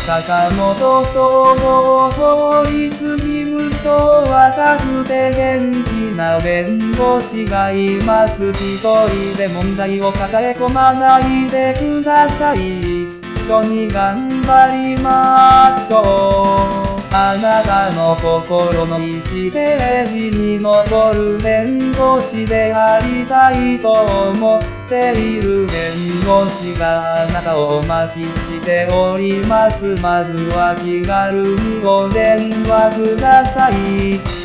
坂本総合法律事務所若くて元気な弁護士がいます。一人で問題を抱え込まないでください。一緒に頑張りましょう。あなたの心の1ページに残る弁護士でありたいと思っている弁護士があなたをお待ちしております。まずは気軽にお電話ください。